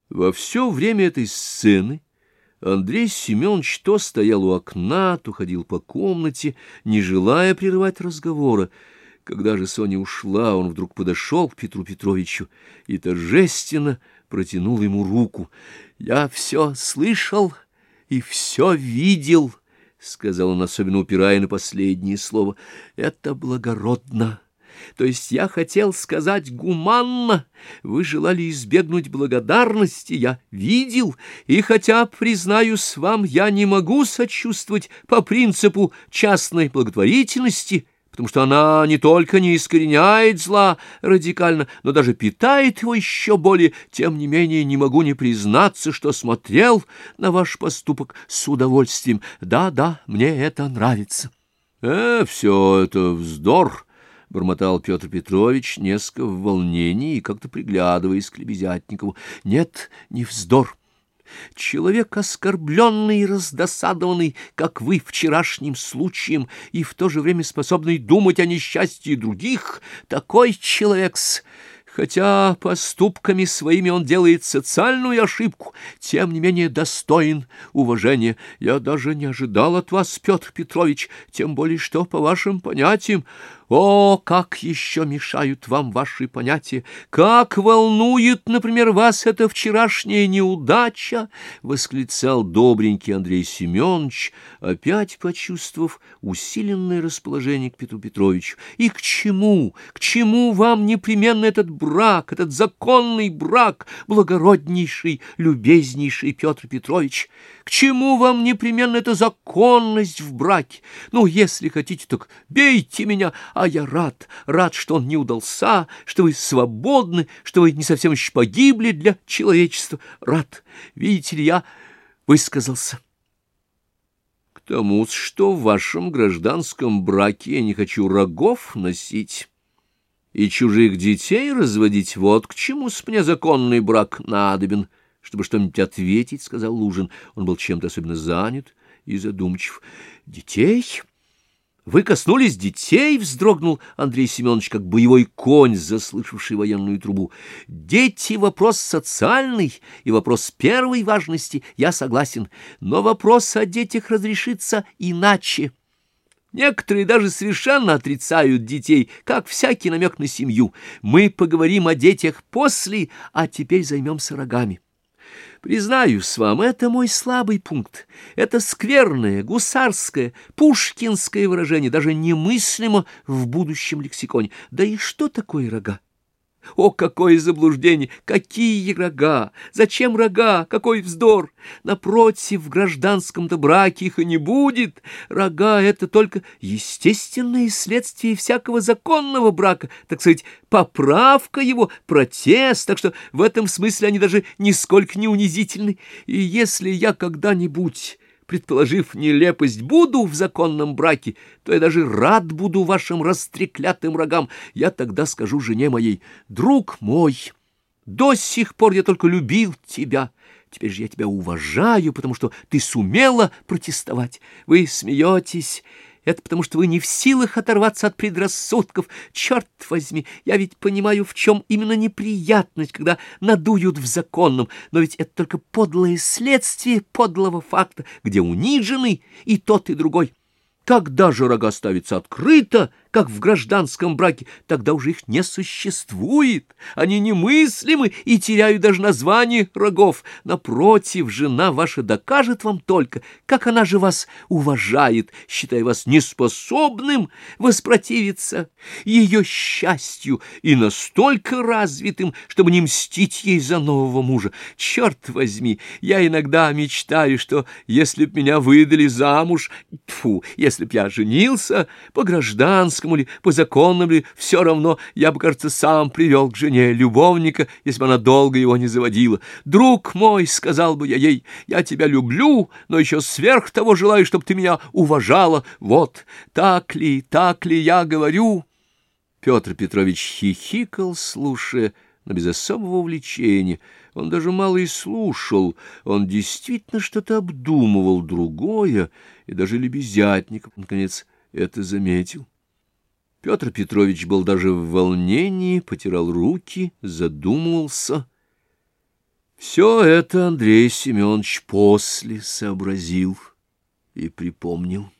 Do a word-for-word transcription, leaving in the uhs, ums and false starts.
Во все время этой сцены Андрей Семенович то стоял у окна, то ходил по комнате, не желая прерывать разговора. Когда же Соня ушла, он вдруг подошел к Петру Петровичу и торжественно протянул ему руку. — Я все слышал и все видел, — сказал он, особенно упирая на последнее слово. — Это благородно. То есть я хотел сказать гуманно. Вы желали избегнуть благодарности, я видел, и хотя, признаюсь вам, я не могу сочувствовать по принципу частной благотворительности, потому что она не только не искореняет зла радикально, но даже питает его еще более, тем не менее не могу не признаться, что смотрел на ваш поступок с удовольствием. Да-да, мне это нравится. — Э, все это вздор! — бормотал Петр Петрович, несколько в волнении и как-то приглядываясь к Лебезятникову. — Нет, не вздор. Человек оскорбленный и раздосадованный, как вы вчерашним случаем, и в то же время способный думать о несчастье других, такой человек-с... Хотя поступками своими он делает социальную ошибку, тем не менее достоин уважения. Я даже не ожидал от вас, Петр Петрович, тем более что, по вашим понятиям... О, как еще мешают вам ваши понятия! Как волнует, например, вас эта вчерашняя неудача! — восклицал добренький Андрей Семенович, опять почувствовав усиленное расположение к Петру Петровичу. И к чему, к чему вам непременно этот брак, этот законный брак, благороднейший, любезнейший Петр Петрович? К чему вам непременно эта законность в браке? Ну, если хотите, так бейте меня, а я рад, рад, что он не удался, что вы свободны, что вы не совсем еще погибли для человечества. Рад, видите ли, я высказался. К тому, что в вашем гражданском браке я не хочу рогов носить и чужих детей разводить, вот к чему с мне законный брак надобен. Чтобы что-нибудь ответить, — сказал Лужин. Он был чем-то особенно занят и задумчив. — Детей? Вы коснулись детей? — вздрогнул Андрей Семенович, как боевой конь, заслышавший военную трубу. — Дети — вопрос социальный и вопрос первой важности, я согласен. Но вопрос о детях разрешится иначе. Некоторые даже совершенно отрицают детей, как всякий намек на семью. Мы поговорим о детях после, а теперь займемся рогами. Признаюсь вам, это мой слабый пункт. Это скверное, гусарское, пушкинское выражение, даже немыслимо в будущем лексиконе. Да и что такое рога? О, какое заблуждение! Какие рога? Зачем рога? Какой вздор! Напротив, в гражданском-то браке их и не будет. Рога — это только естественное следствие всякого законного брака, так сказать, поправка его, протест, так что в этом смысле они даже нисколько не унизительны. И если я когда-нибудь, предположив нелепость, буду в законном браке, то я даже рад буду вашим растреклятым рогам. Я тогда скажу жене моей: друг мой, до сих пор я только любил тебя, теперь же я тебя уважаю, потому что ты сумела протестовать. Вы смеетесь. Это потому, что вы не в силах оторваться от предрассудков. Черт возьми, я ведь понимаю, в чем именно неприятность, когда надуют в законном. Но ведь это только подлое следствие подлого факта, где унижены и тот, и другой. Когда же рога ставятся открыто, как в гражданском браке, тогда уже их не существует. Они немыслимы и теряют даже название рогов. Напротив, жена ваша докажет вам только, как она же вас уважает, считая вас неспособным воспротивиться ее счастью и настолько развитым, чтобы не мстить ей за нового мужа. Черт возьми, я иногда мечтаю, что если б меня выдали замуж, тьфу, если б я женился по гражданскому ли, по законному ли, все равно я бы, кажется, сам привел к жене любовника, если бы она долго его не заводила. «Друг мой, — сказал бы я ей, — я тебя люблю, но еще сверх того желаю, чтобы ты меня уважала. Вот так ли, так ли я говорю?» Петр Петрович хихикал, слушая, но без особого увлечения. Он даже мало и слушал, он действительно что-то обдумывал другое, и даже Лебезятников, наконец, это заметил. Петр Петрович был даже в волнении, потирал руки, задумывался. Все это Андрей Семенович после сообразил и припомнил.